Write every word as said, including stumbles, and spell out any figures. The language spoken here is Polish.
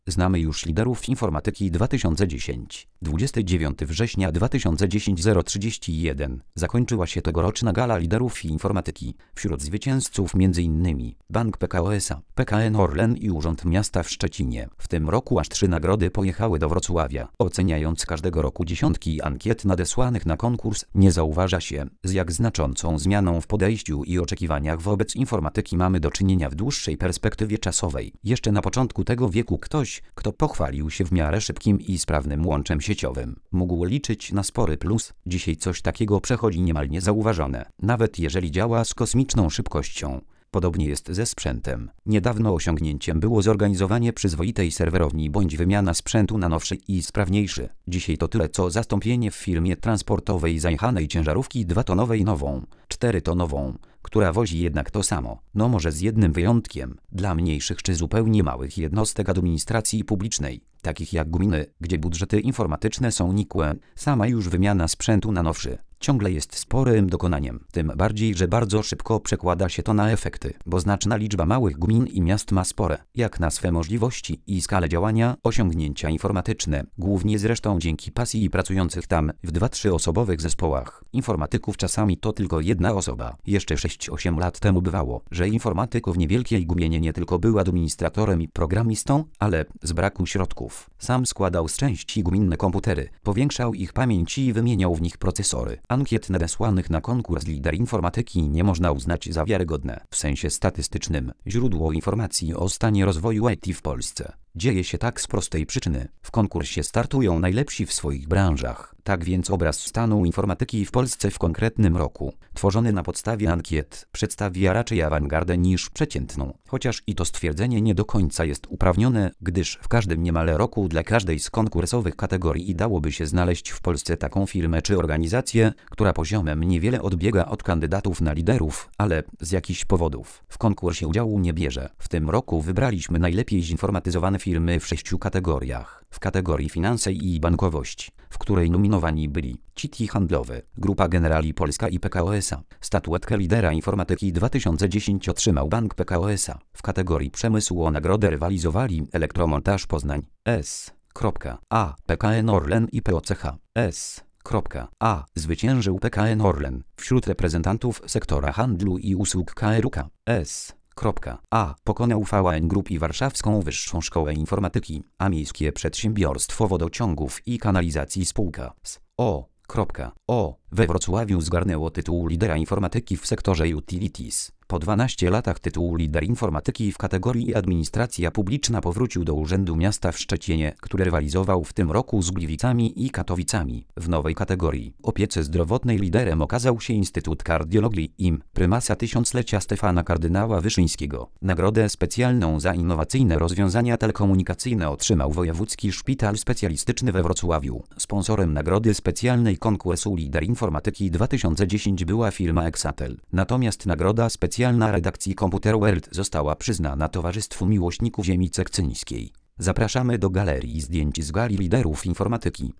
Znamy już liderów informatyki dwa tysiące dziesięć. dwudziestego dziewiątego września dwa tysiące dziesięć zero trzydzieści jeden zakończyła się tegoroczna gala liderów informatyki. Wśród zwycięzców między innymi Bank P K O S A, P K N Orlen i Urząd Miasta w Szczecinie. W tym roku aż trzy nagrody pojechały do Wrocławia. Oceniając każdego roku dziesiątki ankiet nadesłanych na konkurs, nie zauważa się, z jak znaczącą zmianą w podejściu i oczekiwaniach wobec informatyki mamy do czynienia w dłuższej perspektywie czasowej. Jeszcze na początku tego wieku ktoś, kto pochwalił się w miarę szybkim i sprawnym łączem sieciowym, mógł liczyć na spory plus. Dzisiaj coś takiego przechodzi niemal niezauważone, nawet jeżeli działa z kosmiczną szybkością. Podobnie jest ze sprzętem. Niedawno osiągnięciem było zorganizowanie przyzwoitej serwerowni bądź wymiana sprzętu na nowszy i sprawniejszy. Dzisiaj to tyle co zastąpienie w firmie transportowej zajechanej ciężarówki dwutonowej nową, czterotonową, która wozi jednak to samo. No może z jednym wyjątkiem, dla mniejszych czy zupełnie małych jednostek administracji publicznej, takich jak gminy, gdzie budżety informatyczne są nikłe, sama już wymiana sprzętu na nowszy ciągle jest sporym dokonaniem. Tym bardziej, że bardzo szybko przekłada się to na efekty, bo znaczna liczba małych gmin i miast ma spore, jak na swe możliwości i skalę działania, osiągnięcia informatyczne, głównie zresztą dzięki pasji pracujących tam w dwa trzy osobowych zespołach. Informatyków czasami to tylko jedna osoba. Jeszcze sześć osiem lat temu bywało, że informatyk w niewielkiej gminie nie tylko był administratorem i programistą, ale z braku środków sam składał z części gminne komputery, powiększał ich pamięć i wymieniał w nich procesory. Ankiet nadesłanych na konkurs lider informatyki nie można uznać za wiarygodne w sensie statystycznym. Źródło informacji o stanie rozwoju I T w Polsce. Dzieje się tak z prostej przyczyny. W konkursie startują najlepsi w swoich branżach. Tak więc obraz stanu informatyki w Polsce w konkretnym roku, tworzony na podstawie ankiet, przedstawia raczej awangardę niż przeciętną. Chociaż i to stwierdzenie nie do końca jest uprawnione, gdyż w każdym niemal roku dla każdej z konkursowych kategorii dałoby się znaleźć w Polsce taką firmę czy organizację, która poziomem niewiele odbiega od kandydatów na liderów, ale z jakichś powodów w konkursie udziału nie bierze. W tym roku wybraliśmy najlepiej zinformatyzowane firmy w sześciu kategoriach. W kategorii finanse i bankowość, w której nominowani byli C I T Handlowy, Grupa Generali Polska i P K O S A. Statuetkę lidera informatyki dwa tysiące dziesięć otrzymał Bank P K O S A. W kategorii przemysłu o nagrodę rywalizowali Elektromontaż Poznań S. A. P K N Orlen i P O C H S. A. Zwyciężył P K N Orlen. Wśród reprezentantów sektora handlu i usług K R U K S. A. Pokonał V A N Group i Warszawską Wyższą Szkołę Informatyki, a Miejskie Przedsiębiorstwo Wodociągów i Kanalizacji spółka z O. O. We Wrocławiu zgarnęło tytuł lidera informatyki w sektorze Utilities. Po dwunastu latach tytuł lider informatyki w kategorii administracja publiczna powrócił do Urzędu Miasta w Szczecinie, który rywalizował w tym roku z Gliwicami i Katowicami. W nowej kategorii opiece zdrowotnej liderem okazał się Instytut Kardiologii im. Prymasa Tysiąclecia Stefana Kardynała Wyszyńskiego. Nagrodę specjalną za innowacyjne rozwiązania telekomunikacyjne otrzymał Wojewódzki Szpital Specjalistyczny we Wrocławiu. Sponsorem nagrody specjalnej konkursu lider informatyki dwa tysiące dziesięć była firma Exatel. Natomiast nagroda specjalna redakcji Computer World została przyznana Towarzystwu Miłośników Ziemi Cekcyńskiej. Zapraszamy do galerii zdjęć z gali liderów informatyki.